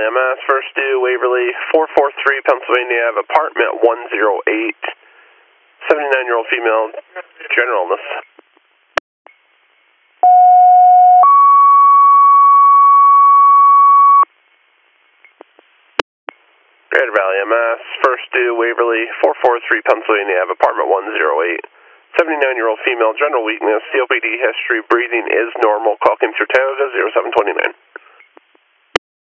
Mass First Due, Waverly, 443 Pennsylvania Ave, apartment 108, 79-year-old female, general illness. Greater Valley, Mass First Due, Waverly, 443 Pennsylvania Ave, apartment 108, 79-year-old female, general weakness, COPD history, breathing is normal, call came through Tioga 0729.